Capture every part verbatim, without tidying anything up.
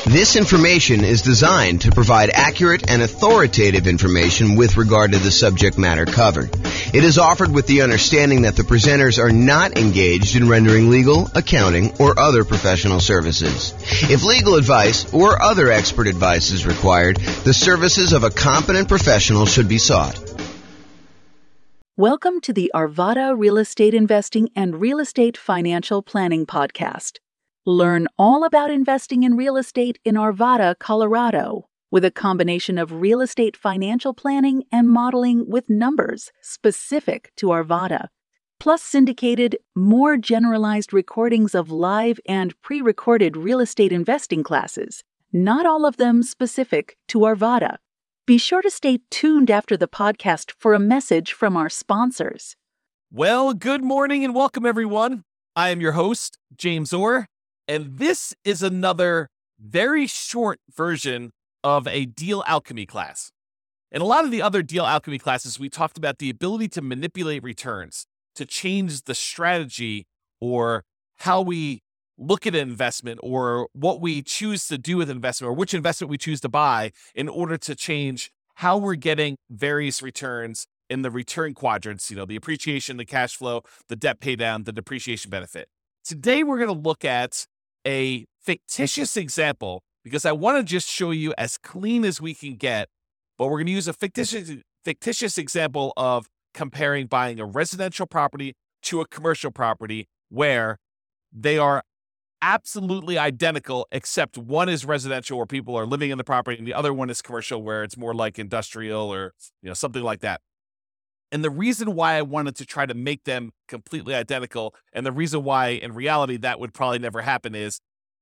This information is designed to provide accurate and authoritative information with regard to the subject matter covered. It is offered with the understanding that the presenters are not engaged in rendering legal, accounting, or other professional services. If legal advice or other expert advice is required, the services of a competent professional should be sought. Welcome to the Arvada Real Estate Investing and Real Estate Financial Planning Podcast. Learn all about investing in real estate in Arvada, Colorado, with a combination of real estate financial planning and modeling with numbers specific to Arvada, plus syndicated, more generalized recordings of live and pre-recorded real estate investing classes, not all of them specific to Arvada. Be sure to stay tuned after the podcast for a message from our sponsors. Well, good morning and welcome, everyone. I am your host, James Orr. And this is another very short version of a deal alchemy class. In a lot of the other deal alchemy classes, we talked about the ability to manipulate returns, to change the strategy or how we look at an investment or what we choose to do with investment or which investment we choose to buy in order to change how we're getting various returns in the return quadrants, you know, the appreciation, the cash flow, the debt pay down, the depreciation benefit. Today, we're going to look at a fictitious example because I want to just show you as clean as we can get, but we're going to use a fictitious fictitious example of comparing buying a residential property to a commercial property where they are absolutely identical, except one is residential where people are living in the property and the other one is commercial where it's more like industrial or, you know, something like that. And the reason why I wanted to try to make them completely identical, and the reason why in reality that would probably never happen, is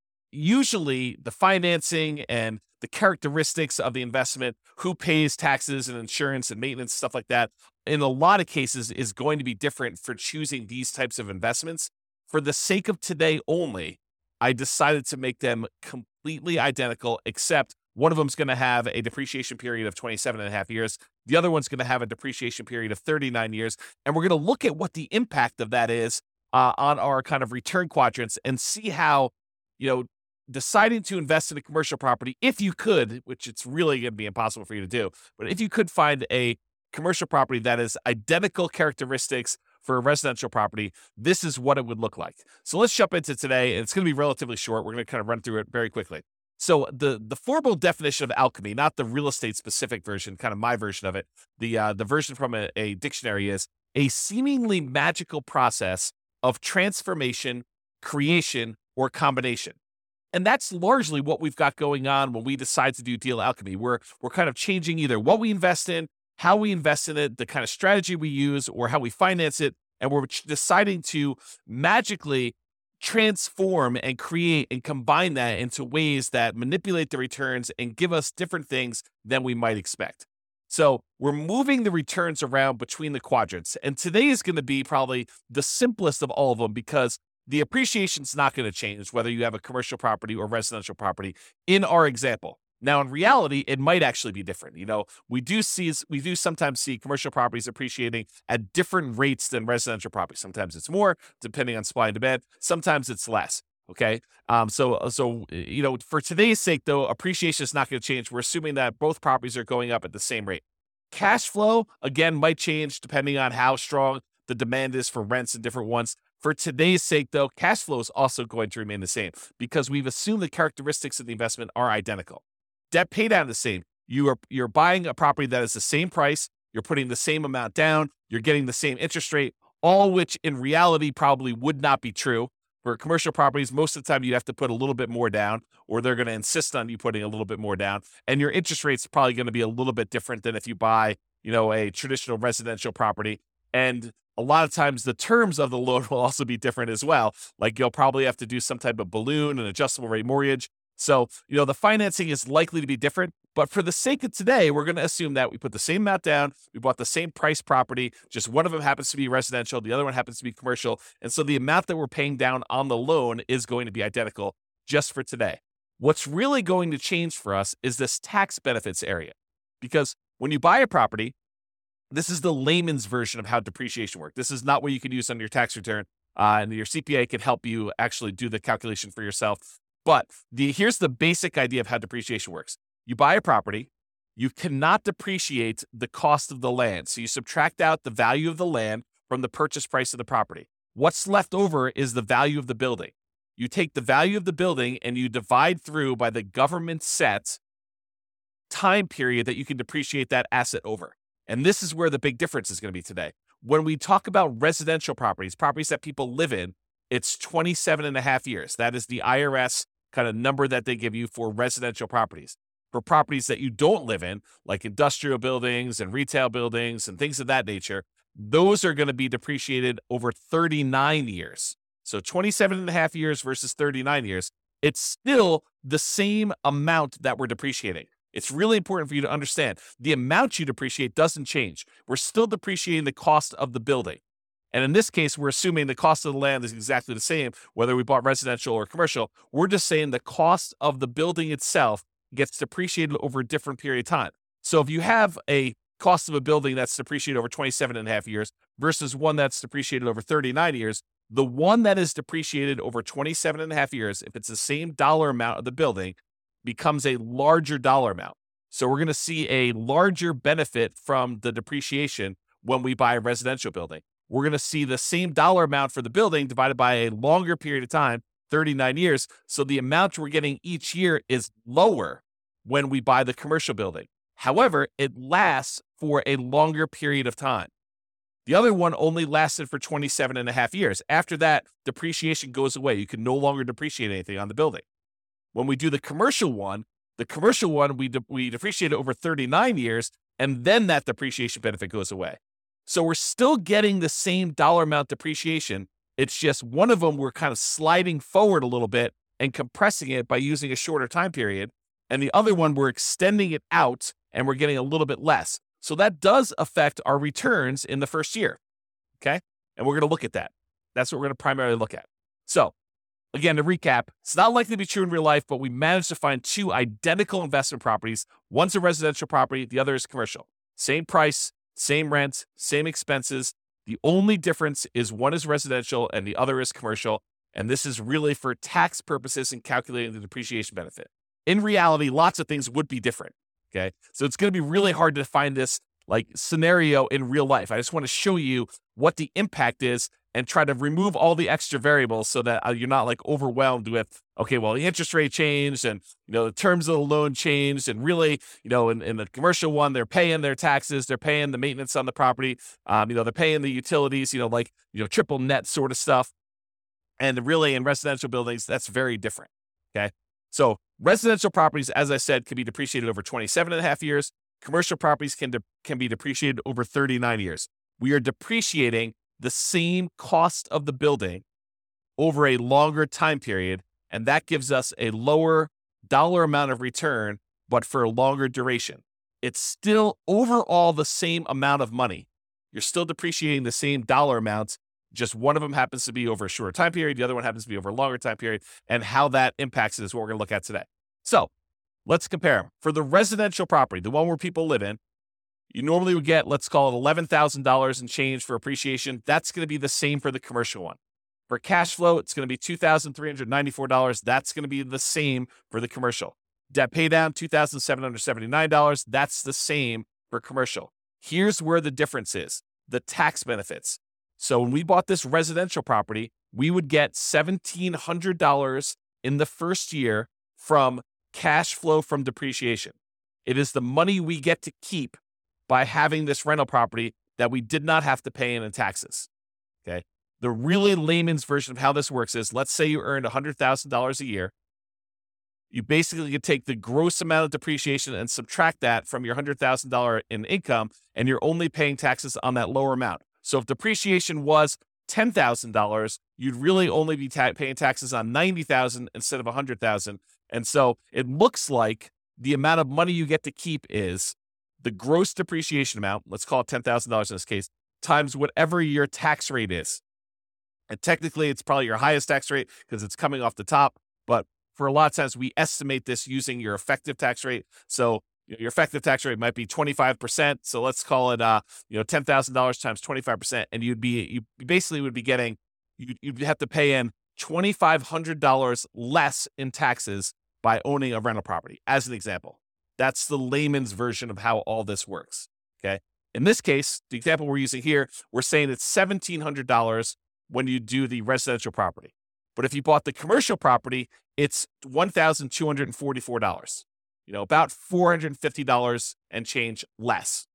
usually the financing and the characteristics of the investment, who pays taxes and insurance and maintenance, stuff like that, in a lot of cases is going to be different for choosing these types of investments. For the sake of today only, I decided to make them completely identical, except one of them is going to have a depreciation period of twenty-seven and a half years. The other one's going to have a depreciation period of thirty-nine years. And we're going to look at what the impact of that is uh, on our kind of return quadrants and see how, you know, deciding to invest in a commercial property, if you could, which it's really going to be impossible for you to do, but if you could find a commercial property that is identical characteristics for a residential property, this is what it would look like. So let's jump into today. And it's going to be relatively short. We're going to kind of run through it very quickly. So the the formal definition of alchemy, not the real estate specific version, kind of my version of it, the uh, the version from a, a dictionary is a seemingly magical process of transformation, creation, or combination. And that's largely what we've got going on when we decide to do deal alchemy. We're we're kind of changing either what we invest in, how we invest in it, the kind of strategy we use, or how we finance it, and we're deciding to magically transform and create and combine that into ways that manipulate the returns and give us different things than we might expect. So we're moving the returns around between the quadrants. And today is going to be probably the simplest of all of them because the appreciation is not going to change whether you have a commercial property or residential property in our example. Now, in reality, it might actually be different. You know, we do see, we do sometimes see commercial properties appreciating at different rates than residential properties. Sometimes it's more, depending on supply and demand. Sometimes it's less. Okay. Um, so, so, you know, for today's sake, though, appreciation is not going to change. We're assuming that both properties are going up at the same rate. Cash flow, again, might change depending on how strong the demand is for rents and different ones. For today's sake, though, cash flow is also going to remain the same because we've assumed the characteristics of the investment are identical. Debt pay down the same. You are you're buying a property that is the same price. You're putting the same amount down. You're getting the same interest rate, all which in reality probably would not be true. For commercial properties, most of the time you have to put a little bit more down, or they're going to insist on you putting a little bit more down. And your interest rate's probably going to be a little bit different than if you buy, you know, a traditional residential property. And a lot of times the terms of the loan will also be different as well. Like you'll probably have to do some type of balloon, an adjustable rate mortgage. So, you know, the financing is likely to be different, but for the sake of today, we're going to assume that we put the same amount down, we bought the same price property, just one of them happens to be residential, the other one happens to be commercial, and so the amount that we're paying down on the loan is going to be identical just for today. What's really going to change for us is this tax benefits area, because when you buy a property, this is the layman's version of how depreciation works. This is not what you can use on your tax return, uh, and your C P A can help you actually do the calculation for yourself. But the here's the basic idea of how depreciation works. You buy a property, you cannot depreciate the cost of the land. So you subtract out the value of the land from the purchase price of the property. What's left over is the value of the building. You take the value of the building and you divide through by the government set time period that you can depreciate that asset over. And this is where the big difference is going to be today. When we talk about residential properties, properties that people live in, it's twenty-seven and a half years. That is the I R S kind of number that they give you for residential properties. For properties that you don't live in, like industrial buildings and retail buildings and things of that nature, those are going to be depreciated over thirty-nine years. So twenty-seven and a half years versus thirty-nine years, it's still the same amount that we're depreciating. It's really important for you to understand the amount you depreciate doesn't change. We're still depreciating the cost of the building. And in this case, we're assuming the cost of the land is exactly the same, whether we bought residential or commercial. We're just saying the cost of the building itself gets depreciated over a different period of time. So if you have a cost of a building that's depreciated over twenty-seven and a half years versus one that's depreciated over thirty-nine years, the one that is depreciated over twenty-seven and a half years, if it's the same dollar amount of the building, becomes a larger dollar amount. So we're going to see a larger benefit from the depreciation when we buy a residential building. We're going to see the same dollar amount for the building divided by a longer period of time, thirty-nine years. So the amount we're getting each year is lower when we buy the commercial building. However, it lasts for a longer period of time. The other one only lasted for twenty-seven and a half years. After that, depreciation goes away. You can no longer depreciate anything on the building. When we do the commercial one, the commercial one, we, de- we depreciate it over thirty-nine years, and then that depreciation benefit goes away. So we're still getting the same dollar amount depreciation. It's just one of them we're kind of sliding forward a little bit and compressing it by using a shorter time period. And the other one, we're extending it out and we're getting a little bit less. So that does affect our returns in the first year, okay? And we're going to look at that. That's what we're going to primarily look at. So again, to recap, it's not likely to be true in real life, but we managed to find two identical investment properties. One's a residential property, the other is commercial. Same price, same rent, same expenses. The only difference is one is residential and the other is commercial. And this is really for tax purposes and calculating the depreciation benefit. In reality, lots of things would be different, okay? So it's going to be really hard to find this like scenario in real life. I just want to show you what the impact is and try to remove all the extra variables so that uh, you're not like overwhelmed with, okay, well, the interest rate changed and, you know, the terms of the loan changed. And really, you know, in, in the commercial one, they're paying their taxes, they're paying the maintenance on the property, um, you know, they're paying the utilities, you know, like, you know, triple net sort of stuff. And really in residential buildings, that's very different, okay? So residential properties, as I said, can be depreciated over twenty-seven and a half years. Commercial properties can, de- can be depreciated over thirty-nine years. We are depreciating the same cost of the building over a longer time period, and that gives us a lower dollar amount of return, but for a longer duration. It's still overall the same amount of money. You're still depreciating the same dollar amounts, just one of them happens to be over a shorter time period, the other one happens to be over a longer time period, and how that impacts it is what we're going to look at today. So let's compare them. For the residential property, the one where people live in, you normally would get, let's call it eleven thousand dollars in change for appreciation. That's going to be the same for the commercial one. For cash flow, it's going to be two thousand three hundred ninety-four dollars. That's going to be the same for the commercial. Debt pay down, two thousand seven hundred seventy-nine dollars. That's the same for commercial. Here's where the difference is, the tax benefits. So when we bought this residential property, we would get one thousand seven hundred dollars in the first year from cash flow from depreciation. It is the money we get to keep by having this rental property that we did not have to pay in in taxes, okay? The really layman's version of how this works is, let's say you earned one hundred thousand dollars a year. You basically could take the gross amount of depreciation and subtract that from your one hundred thousand dollars in income, and you're only paying taxes on that lower amount. So if depreciation was ten thousand dollars, you'd really only be ta- paying taxes on ninety thousand dollars instead of one hundred thousand dollars. And so it looks like the amount of money you get to keep is the gross depreciation amount, let's call it ten thousand dollars in this case, times whatever your tax rate is. And technically, it's probably your highest tax rate because it's coming off the top. But for a lot of times, we estimate this using your effective tax rate. So your effective tax rate might be twenty-five percent. So let's call it, uh, you know, ten thousand dollars times twenty-five percent. And you'd be, you basically would be getting, you'd, you'd have to pay in two thousand five hundred dollars less in taxes by owning a rental property, as an example. That's the layman's version of how all this works, okay? In this case, the example we're using here, we're saying it's one thousand seven hundred dollars when you do the residential property. But if you bought the commercial property, it's one thousand two hundred forty-four dollars, you know, about four hundred fifty dollars and change less,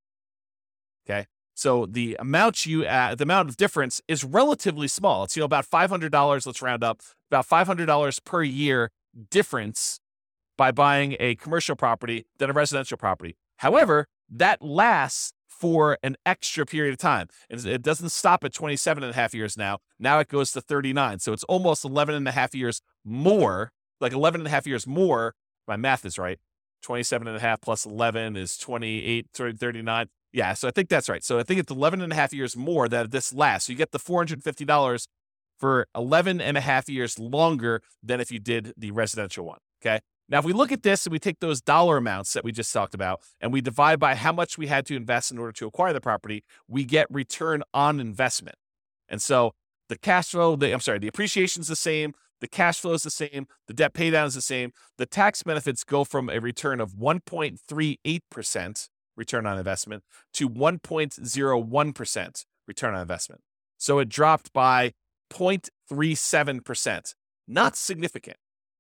okay? So the amount you add, the amount of difference is relatively small. It's, you know, about five hundred dollars, let's round up, about five hundred dollars per year difference by buying a commercial property than a residential property. However, that lasts for an extra period of time. And it doesn't stop at twenty-seven and a half years now. Now it goes to thirty-nine. So it's almost eleven and a half years more, like eleven and a half years more. My math is right. twenty-seven and a half plus eleven is twenty-eight, thirty-nine. Yeah, so I think that's right. So I think it's eleven and a half years more that this lasts. So you get the four hundred fifty dollars for eleven and a half years longer than if you did the residential one, okay? Now, if we look at this and we take those dollar amounts that we just talked about and we divide by how much we had to invest in order to acquire the property, we get return on investment. And so the cash flow, the, I'm sorry, the appreciation is the same, the cash flow is the same, the debt pay down is the same. The tax benefits go from a return of one point three eight percent return on investment to one point zero one percent return on investment. So it dropped by zero point three seven percent. Not significant.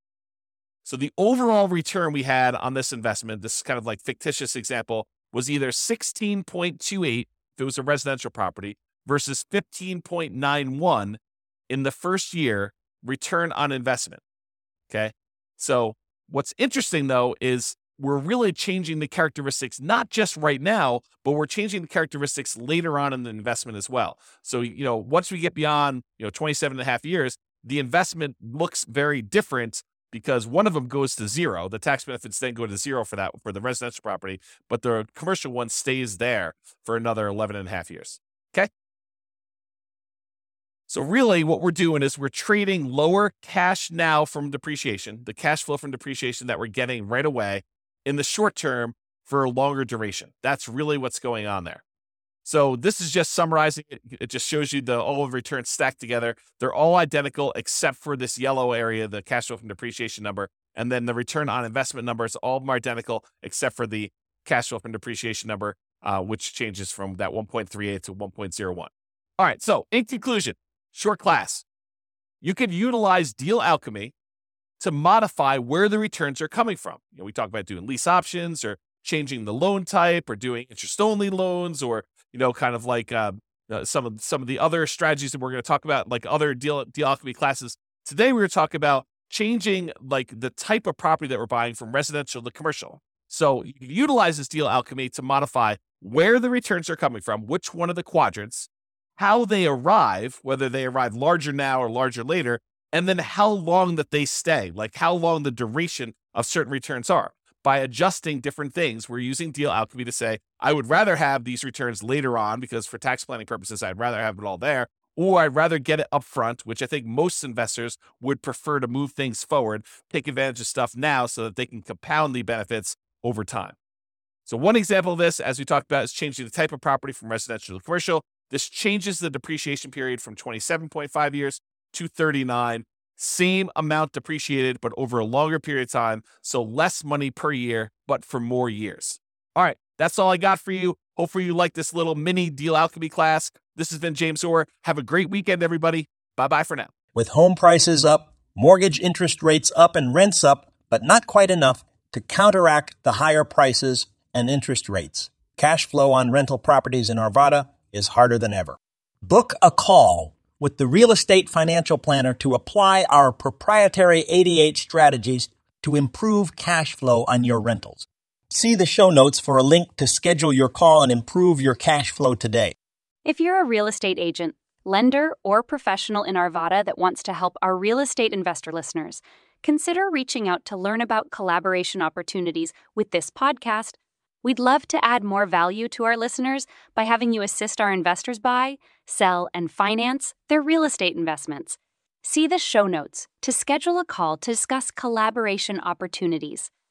So the overall return we had on this investment, this kind of like fictitious example, was either sixteen point two eight if it was a residential property versus fifteen point nine one in the first year return on investment. Okay. So what's interesting though is we're really changing the characteristics, not just right now, but we're changing the characteristics later on in the investment as well. So, you know, once we get beyond, you know, twenty-seven and a half years, the investment looks very different because one of them goes to zero. The tax benefits then go to zero for that, for the residential property, but the commercial one stays there for another eleven and a half years. Okay. So really what we're doing is we're trading lower cash now from depreciation, the cash flow from depreciation that we're getting right away in the short term for a longer duration. That's really what's going on there. So this is just summarizing it. It just shows you the all of returns stacked together. They're all identical except for this yellow area, the cash flow from depreciation number. And then the return on investment numbers, all of them are identical except for the cash flow from depreciation number, uh, which changes from that one point three eight to one point zero one. All right, so in conclusion, short class, you could utilize deal alchemy to modify where the returns are coming from. You know, we talk about doing lease options or changing the loan type or doing interest-only loans or, you know, kind of like uh, uh, some of some of the other strategies that we're going to talk about, like other deal, deal alchemy classes. Today, we're going to talk about changing like the type of property that we're buying from residential to commercial. So you can utilize this deal alchemy to modify where the returns are coming from, which one of the quadrants, how they arrive, whether they arrive larger now or larger later, and then how long that they stay, like how long the duration of certain returns are. By adjusting different things, we're using deal alchemy to say, I would rather have these returns later on because for tax planning purposes, I'd rather have it all there, or I'd rather get it up front, which I think most investors would prefer to move things forward, take advantage of stuff now so that they can compound the benefits over time. So one example of this, as we talked about, is changing the type of property from residential to commercial. This changes the depreciation period from twenty-seven point five years to thirty-nine. Same amount depreciated, but over a longer period of time. So less money per year, but for more years. All right, that's all I got for you. Hopefully you like this little mini deal alchemy class. This has been James Orr. Have a great weekend, everybody. Bye-bye for now. With home prices up, mortgage interest rates up, and rents up, but not quite enough to counteract the higher prices and interest rates. Cash flow on rental properties in Arvada is harder than ever. Book a call with the Real Estate Financial Planner to apply our proprietary eighty-eight strategies to improve cash flow on your rentals. See the show notes for a link to schedule your call and improve your cash flow today. If you're a real estate agent, lender, or professional in Arvada that wants to help our real estate investor listeners, consider reaching out to learn about collaboration opportunities with this podcast. We'd love to add more value to our listeners by having you assist our investors buy, sell, and finance their real estate investments. See the show notes to schedule a call to discuss collaboration opportunities.